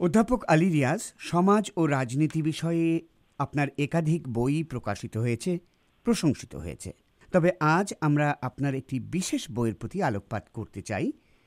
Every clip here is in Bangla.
অধ্যাপক আলী রিয়াজ, সমাজ ও রাজনীতি বিষয়ে আপনার একাধিক বই প্রকাশিত হয়েছে, প্রশংসিত হয়েছে। তবে আজ আমরা আপনার একটি বিশেষ বইয়ের প্রতি আলোকপাত করতে চাই।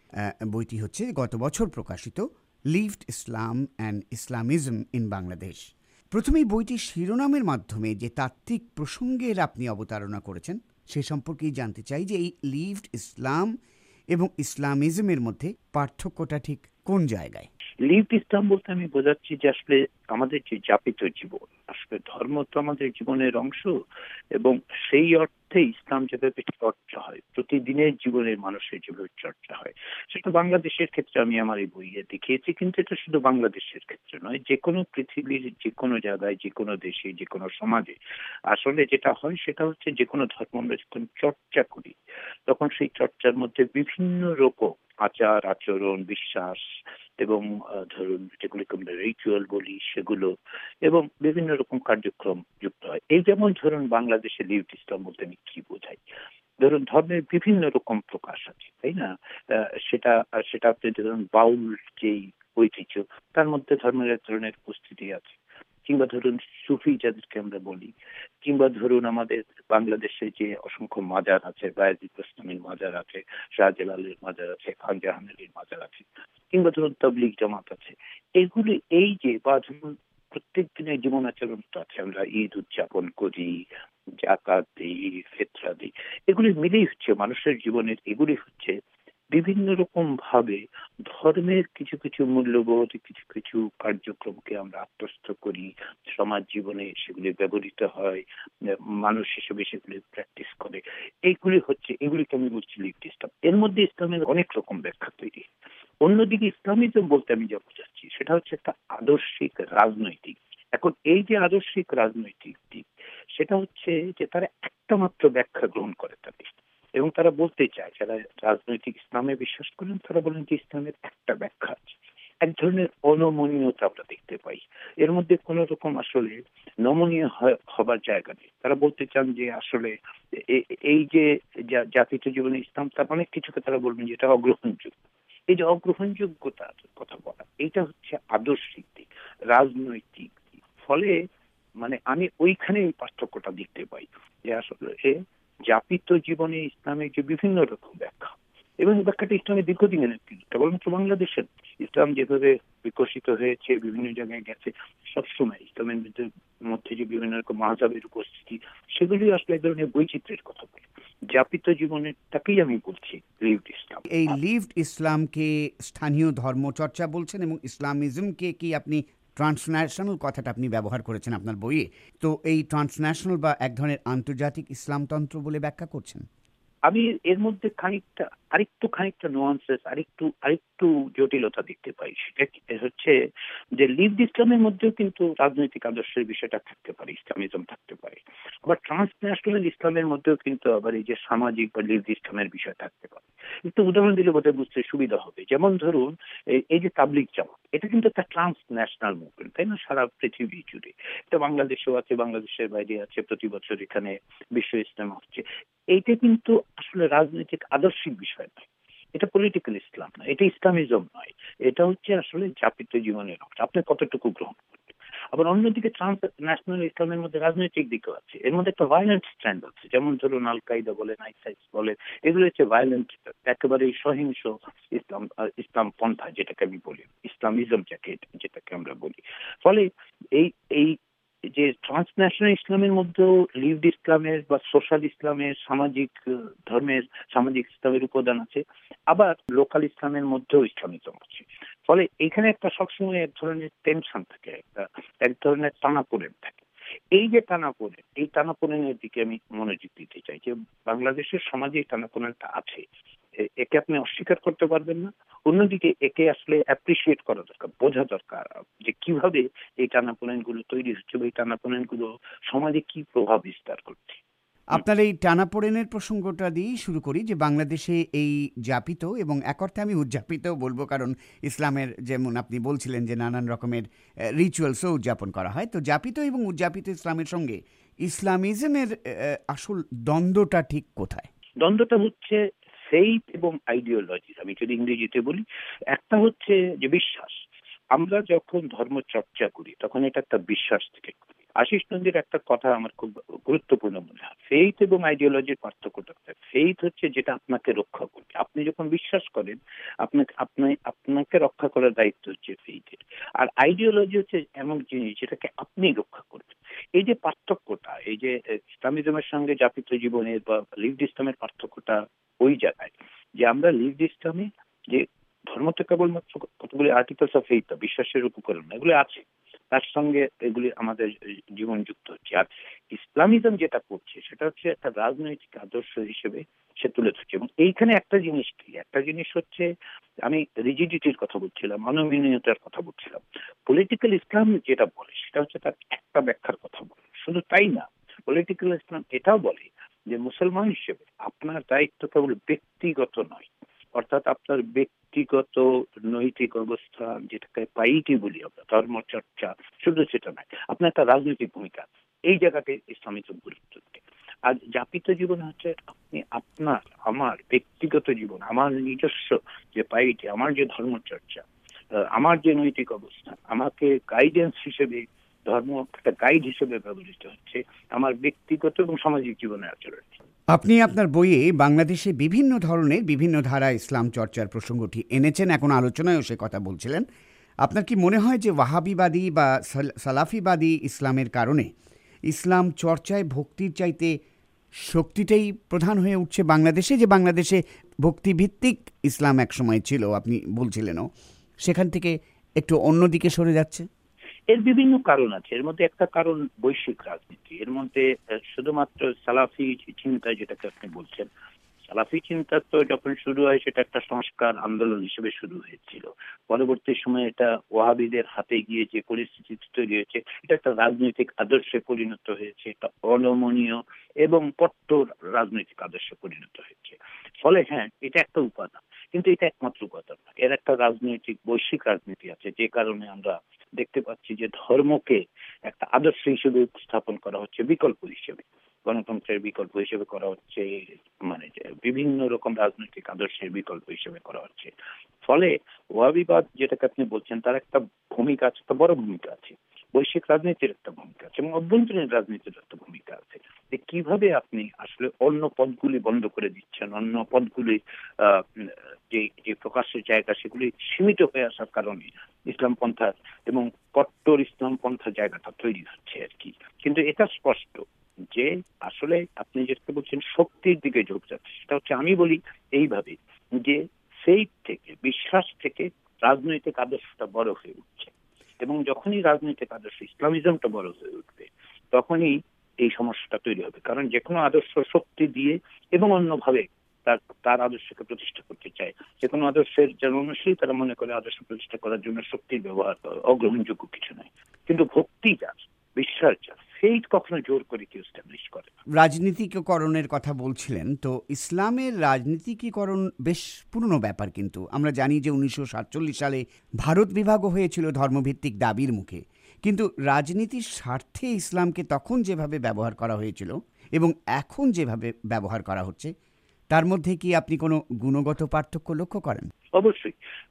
বইটি হচ্ছে গত বছর প্রকাশিত lived Islam and Islamism in Bangladesh. প্রথমেই বইটির শিরোনামের মাধ্যমে যে তাত্ত্বিক প্রসঙ্গের আপনি অবতারণা করেছেন সে সম্পর্কেই জানতে চাই যে এই লিভড ইসলাম এবং ইসলামিজমের মধ্যে পার্থক্যটা ঠিক কোন জায়গায়? লিভড ইসলাম বলতে আমি বোঝাচ্ছি যে আসলে আমাদের যে যাপিত জীবন, আসলে ধর্ম তো আমাদের জীবনের অংশ, এবং সেই অর্থে ইসলাম যেভাবে চর্চা হয়, প্রতিদিনের জীবনের মানুষের যেভাবে চর্চা হয়, সেটা বাংলাদেশের ক্ষেত্রে আমি আমার এই বইয়ে দেখিয়েছি। কিন্তু এটা শুধু বাংলাদেশের ক্ষেত্রে নয়, যে কোনো পৃথিবীর যে কোনো জায়গায়, যে কোনো দেশে, যে কোনো সমাজে আসলে যেটা হয় সেটা হচ্ছে যে কোনো ধর্ম আমরা যখন চর্চা করি তখন সেই চর্চার মধ্যে বিভিন্ন রকম আচার আচরণ, বিশ্বাস এবং ধরুন যেগুলিকে আমরা রিচুয়াল বলি সেগুলো, এবং বিভিন্ন রকম কার্যক্রম যুক্ত হয়। এই যেমন ধরুন বাংলাদেশে লিভড ইসলাম বলতে আমি কি বোঝাই, ধরুন ধর্মের বিভিন্ন রকম প্রকাশ আছে, তাই না? সেটা সেটা আপনি ধরুন বাউল যেই ঐতিহ্য, তার মধ্যে ধর্মের এক ধরনের উপস্থিতি আছে, কিংবা ধরুন সুফি যাদেরকে আমরা বলি, কিংবা ধরুন আমাদের বাংলাদেশে যে অসংখ্য মাজার আছে, বায়েজিদ বোস্তামীর মাজার আছে, শাহজালালের মাজার আছে, খান জাহান আলীর মাজার আছে, কিংবা ধরুন তাবলিগ জামাত আছে। এগুলি এই যে বা ধরুন প্রত্যেক দিনের জীবন আচরণ তো আছে, আমরা ঈদ উদযাপন করি, জাকাত দিই, ফিতরা দিই, এগুলি মিলেই হচ্ছে মানুষের জীবনের, এগুলি হচ্ছে বিভিন্ন রকম ভাবে ধর্মের কিছু কিছু মূল্যবোধ, কিছু কিছু কার্যক্রমকে আমরা আত্মস্থ করি, সমাজ জীবনে সেগুলি ব্যবহৃত হয়, মানুষ হিসেবে সেগুলি প্র্যাকটিস করে। এইগুলি হচ্ছে, এগুলিকে আমি বলছি লিভড ইসলাম। এর মধ্যে ইসলামের অনেক রকম ব্যাখ্যা তৈরি। অন্যদিকে ইসলামিজম বলতে আমি যা বোঝাচ্ছি সেটা হচ্ছে একটা আদর্শিক রাজনৈতিক। এখন এই যে আদর্শিক রাজনৈতিক দিক, সেটা হচ্ছে যে তারা একটা মাত্র ব্যাখ্যা গ্রহণ করে থাকে, এবং তারা বলতে চায়, যারা রাজনৈতিক ইসলামে বিশ্বাস করেন তারা বলেন যে ইসলামের একটা ব্যাখ্যা আছে। এক ধরনের অনমনীয়তা আমরা দেখতে পাই, এর মধ্যে কোন রকম আসলে নমনীয় হবার জায়গা নেই। তারা বলতে চান যে আসলে এই যে জাতিত জীবনে ইসলাম, তার অনেক কিছুকে তারা বলবেন যে এটা অগ্রহণযোগ্য। এই যে অগ্রহণযোগ্যতার কথা বলা, এইটা হচ্ছে আদর্শিক দিক, রাজনৈতিক দিক। ফলে মানে আমি ওইখানে এই পার্থক্যটা দেখতে পাই যে আসলে যাপিত জীবনে ইসলামের যে বিভিন্ন রকম ব্যাখ্যা, এবং ব্যাখ্যাটা ইসলামের দীর্ঘদিনের কেবলমাত্র বাংলাদেশের ইসলাম যেভাবে বিকশিত হয়েছে, বিভিন্ন জায়গায় গেছে, সবসময় ইসলামের মধ্যে যে বিভিন্ন রকম মাযহাবের উপস্থিতি, সেগুলি আসলে এক ধরনের বৈচিত্র্যের কথা বলে। যাপিত জীবনের তাকেই আমি বলছি লিভড ইসলাম। এই লিভড ইসলামকে স্থানীয় ধর্মচর্চা বলছেন এবং ইসলামিজমকে কি আপনি ট্রান্সন্যাশনাল কথাটা আপনি ব্যবহার করেছেন আপনার বইয়ে, তো এই ট্রান্সন্যাশনাল বা এক ধরনের আন্তর্জাতিক ইসলামতন্ত্র বলে ব্যাখ্যা করছেন? আমি এর মধ্যে খানিকটা নোয়ান্সেস, আরেকটু জটিলতা দেখতে পাই। সেটা হচ্ছে যে লিভড ইসলামের মধ্যেও কিন্তু রাজনৈতিক আদর্শের বিষয়টা থাকতে পারে, ইসলামিজম থাকতে পারে। আবার ট্রান্সন্যাশনাল ইসলামের মধ্যেও কিন্তু আবার এই যে সামাজিক বা লিভড ইসলামের বিষয় থাকতে পারে। একটু উদাহরণ দিলে বোধহয় বুঝতে সুবিধা হবে। যেমন ধরুন এই যে তাবলিগ জামাত, এটা কিন্তু একটা ট্রান্সন্যাশনাল মুভমেন্ট, তাই না? সারা পৃথিবী জুড়ে এটা বাংলাদেশেও আছে, বাংলাদেশের বাইরে আছে, প্রতি বছর এখানে বিশ্ব ইজতেমা হচ্ছে। এইটা কিন্তু আসলে রাজনৈতিক আদর্শিক বিষয় নয়, এটা পলিটিক্যাল ইসলাম নয়, এটা ইসলামিজম নয়, এটা হচ্ছে আসলে যাপিত জীবনের অংশ, আপনি কতটুকু গ্রহণ করবেন। আবার অন্যদিকে ট্রান্সন্যাশনাল ইসলামের মধ্যে রাজনৈতিক দিকও আছে, এর মধ্যে একটা ভায়োলেন্ট স্ট্যান্ড আছে, যেমন ধরুন আল কায়দা বলেন, আইসাইস বলেন, এগুলো হচ্ছে ভায়োলেন্ট, একেবারে সহিংস ইসলাম পন্থা, যেটাকে আমি বলি ইসলামিজম, যেটাকে আমরা বলি। ফলে এই এই যে ট্রান্সন্যাশনাল ইসলামের মধ্যেও লিভড ইসলামের বা সোশ্যাল ইসলামের, সামাজিক ধর্মের, সামাজিক ইসলামের উপাদান আছে, আবার লোকাল ইসলামের মধ্যেও ইসলামিজম আছে। ফলে এখানে একটা সবসময় এক ধরনের টেনশন থাকে, এক ধরনের টানাপোড়েন থাকে। এই যে টানাপোড়েন, এই টানাপোড়েনের দিকে আমি মনোযোগ দিতে চাই যে বাংলাদেশের সমাজে এই টানাপোড়েনটা আছে, একে আপনি অস্বীকার করতে পারবেন না। অন্যদিকে একে আসলে অ্যাপ্রিসিয়েট করা দরকার, বোঝা দরকার যে কিভাবে এই টানাপোড়েন গুলো তৈরি হচ্ছে, এই টানাপোড়েন গুলো সমাজে কি প্রভাব বিস্তার করছে। আপনার এই টানাপোড়েনের প্রসঙ্গটা দিয়েই শুরু করি যে বাংলাদেশে এই যাপিত এবং এক অর্থে আমি উদযাপিতও বলবো, কারণ ইসলামের যেমন আপনি বলছিলেন যে নানান রকমের রিচুয়ালসও উদযাপন করা হয়, তো যাপিত এবং উদযাপিত ইসলামের সঙ্গে ইসলামিজমের আসল দ্বন্দ্বটা ঠিক কোথায়? দ্বন্দ্বটা হচ্ছে ফেইথ এবং আইডিওলজি। আমি যদি ইংরেজিতে বলি, একটা হচ্ছে যে বিশ্বাস, আমরা যখন ধর্ম চর্চা করি তখন এটা একটা বিশ্বাস থেকে করি। আশিস নন্দীর একটা কথা আমার খুব গুরুত্বপূর্ণ মনে হয়, ফেইথ এবং আইডিওলজির পার্থক্যটা। ফেইথ হচ্ছে যেটা আপনাকে রক্ষা করবে, আপনি যখন বিশ্বাস করেন আপনাকে রক্ষা করার দায়িত্ব হচ্ছে ফেইথের। আর আইডিওলজি হচ্ছে এমন জিনিস যেটাকে আপনি রক্ষা করবেন। এই যে পার্থক্যটা, এই যে ইসলামিজমের সঙ্গে জাপিত জীবনের বা লিভড ইসলামের পার্থক্যটা ওই জায়গায়, যে আমরা লিভড ইসলামে যে ধর্ম তো কেবলমাত্র কতগুলি আর্টিকেলস অফ ফেইথ, বিশ্বাসের উপকরণ এগুলি আছে, তার সঙ্গে এগুলি আমাদের জীবন যুক্ত হচ্ছে। আর ইসলামিজম যেটা করছে সেটা হচ্ছে একটা রাজনৈতিক আদর্শ হিসেবে সে তুলে ধরছে। এবং এইখানে একটা জিনিস কি, একটা জিনিস হচ্ছে, আমি রিজিডিটির কথা বলছিলাম, অনমনীয়তার কথা বলছিলাম। পলিটিক্যাল ইসলাম যেটা বলে সেটা হচ্ছে তার একটা ব্যাখ্যার কথা বলে। শুধু তাই না, পলিটিক্যাল ইসলাম এটাও বলে যে মুসলমান হিসেবে আপনার দায়িত্ব কেবল ব্যক্তিগত নয়, অর্থাৎ আপনার ব্যক্তিগত নৈতিক অবস্থা, যেটাকে পাইটি বলি আমরা, ধর্মচর্চা, শুধু সেটা নয়, আপনার একটা রাজনৈতিক ভূমিকা, এই জায়গাতে ইসলামিজম গুরুত্ব দেয়। আর জাপিত জীবন হচ্ছে আপনি আপনার আমার ব্যক্তিগত জীবন, আমার নিজস্ব যে পাইটি, আমার যে ধর্মচর্চা, আমার যে নৈতিক অবস্থা, আমাকে গাইডেন্স হিসেবে, ধর্ম একটা গাইড হিসেবে ব্যবহৃত হচ্ছে আমার ব্যক্তিগত এবং সামাজিক জীবনের আচরণ। আপনি আপনার বইয়ে বাংলাদেশে বিভিন্ন ধরনের বিভিন্ন ধারা ইসলাম চর্চার প্রসঙ্গটি এনেছেন, এখন আলোচনায়ও সে কথা বলছিলেন। আপনার কি মনে হয় যে ওয়াহাবিবাদী বা সালাফিবাদী ইসলামের কারণে ইসলাম চর্চায় ভক্তির চাইতে শক্তিটাই প্রধান হয়ে উঠছে বাংলাদেশে, যে বাংলাদেশে ভক্তিভিত্তিক ইসলাম একসময় ছিল, আপনি বলছিলেনও, সেখান থেকে একটু অন্যদিকে সরে যাচ্ছে? এর বিভিন্ন কারণ আছে। এর মধ্যে একটা কারণ বৈশ্বিক রাজনীতি। এর মধ্যে শুধুমাত্র সালাফি চিন্তা, যেটাকে আপনি বলছেন, সালাফি চিন্তা তো যখন শুরু হয় সেটা একটা সংস্কার আন্দোলন হিসেবে শুরু হয়েছিল। পরবর্তী সময়ে এটা ওয়াহাবিদের হাতে গিয়ে যে পরিস্থিতি তৈরি হয়েছে, এটা একটা রাজনৈতিক আদর্শে পরিণত হয়েছে, একটা অনমনীয় এবং কট্টর রাজনৈতিক আদর্শে পরিণত হয়েছে। ফলে হ্যাঁ, এটা একটা উপাদান, কিন্তু এটা একমাত্র উপাদান না। এর একটা রাজনৈতিক বৈশ্বিক রাজনীতি আছে, যে কারণে আমরা দেখতে পাচ্ছি যে ধর্মকে একটা আদর্শ হিসেবে উপস্থাপন করা হচ্ছে, বিকল্প হিসেবে, গণতন্ত্রের বিকল্প হিসেবে করা হচ্ছে, মানে বিভিন্ন রকম রাজনৈতিক আদর্শের বিকল্প হিসেবে করা হচ্ছে। ফলে ওয়াহাবিবাদ যেটাকে আপনি বলছেন তার একটা ভূমিকা আছে, একটা বড় ভূমিকা আছে, বৈশ্বিক রাজনীতির একটা ভূমিকা আছে এবং অভ্যন্তরীণ রাজনীতির একটা ভূমিকা আছে। যে কিভাবে আপনি আসলে অন্য পথগুলি বন্ধ করে দিচ্ছেন, অন্য পথগুলি যে যে প্রকাশের জায়গা সেগুলি সীমিত হয়ে আসার কারণে ইসলাম পন্থা এবং কট্টর ইসলাম পন্থা জায়গাটা তৈরি হচ্ছে আর কি। কিন্তু এটা স্পষ্ট যে আসলে আপনি যেটা বলছেন শক্তির দিকে ঝোঁক যাচ্ছে, সেটা হচ্ছে, আমি বলি এইভাবে, যে ফেইথ থেকে, বিশ্বাস থেকে রাজনৈতিক আদর্শটা বড় হয়ে উঠছে। এবং যখনই রাজনৈতিক আদর্শ ইসলামিজমটা বড় হয়ে উঠবে, তখনই এই সমস্যাটা তৈরি হবে। কারণ যে কোনো আদর্শ শক্তি দিয়ে এবং অন্যভাবে তার তার আদর্শকে প্রতিষ্ঠা করতে চায়। যে কোনো আদর্শের যারা অনুসারী তারা মনে করে আদর্শ প্রতিষ্ঠা করার জন্য শক্তির ব্যবহার অগ্রহণযোগ্য কিছু নয়। কিন্তু ভক্তি যার, বিশ্বাস যার, সেই কখনো জোর করে কেউ এস্টাবলিশ করে না। রাজনীতিকরণের কথা বলছিলেন, তো ইসলামের রাজনীতিকীকরণ বেশ পুরনো ব্যাপার, কিন্তু আমরা জানি যে 1947 সালে ভারত বিভাগও হয়েছিল ধর্মভিত্তিক দাবির মুখে। কিন্তু রাজনীতির স্বার্থে ইসলামকে তখন যেভাবে ব্যবহার করা হয়েছিল এবং এখন যেভাবে ব্যবহার করা হচ্ছে, তার মধ্যে কি আপনি কোনো গুণগত পার্থক্য লক্ষ্য করেন? অবশ্যই।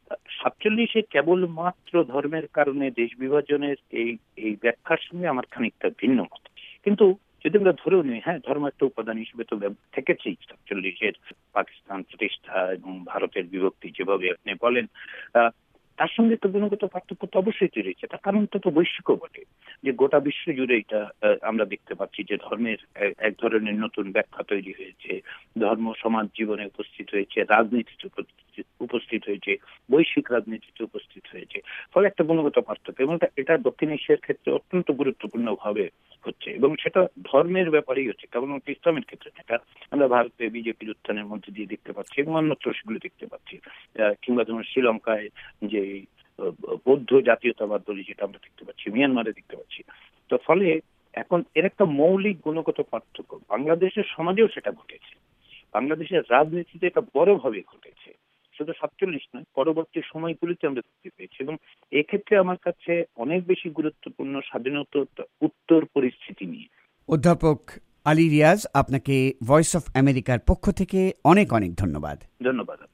47-এ কেবলমাত্র ধর্মের কারণে দেশ বিভাজনের এই এই ব্যাখ্যার সঙ্গে আমার খানিকটা ভিন্ন মত। কিন্তু যদি আমরা ধরেও নিই, হ্যাঁ, ধর্ম একটা উপাদান হিসেবে তো থেকেছেই 47-এর পাকিস্তান প্রতিষ্ঠা এবং ভারতের বিভক্তি যেভাবে আপনি বলেন, তার সঙ্গে তো গুণগত পার্থক্য তো অবশ্যই তৈরি হয়েছে। তার কারণটা তো বৈশ্বিকও বটে, যে গোটা বিশ্ব জুড়ে এটা আমরা দেখতে পাচ্ছি যে ধর্মের এক ধরনের নতুন ব্যাখ্যা তৈরি হয়েছে, ধর্ম সমাজ জীবনে উপস্থিত হয়েছে, রাজনীতিতে উপস্থিত হয়েছে, বৈশ্বিক রাজনীতিতে উপস্থিত হয়েছে। ফলে একটা গুণগত পার্থক্য, এবং এটা দক্ষিণ এশিয়ার ক্ষেত্রে অত্যন্ত গুরুত্বপূর্ণ ভাবে হচ্ছে, এবং সেটা ধর্মের ব্যাপারেই হচ্ছে, কেবলমাত্র ইসলামের ক্ষেত্রে না। এটা আমরা ভারতে বিজেপির উত্থানের মধ্যে দিয়ে দেখতে পাচ্ছি এবং অন্যত্র সেগুলো দেখতে পাচ্ছি। কিংবা যেমন শ্রীলঙ্কায় যে বৌদ্ধ জাতীয়তাবাদ বলি যেটা আমরা দেখতে পাচ্ছি, মিয়ানমারে দেখতে পাচ্ছি। তো ফলে এখন এর একটা মৌলিক গুণগত পার্থক্য বাংলাদেশের সমাজেও সেটা ঘটেছে, বাংলাদেশের রাজনীতিতে এটা বড়ভাবে ঘটেছে। শুধু 47 নয়, পরবর্তী সময়গুলিতে আমরা দেখতে পেয়েছি। এবং এক্ষেত্রে আমার কাছে অনেক বেশি গুরুত্বপূর্ণ স্বাধীনতা উত্তর পরিস্থিতি নিয়ে। অধ্যাপক আলী রিয়াজ, আপনাকে ভয়েস অফ আমেরিকার পক্ষ থেকে অনেক অনেক ধন্যবাদ। ধন্যবাদ।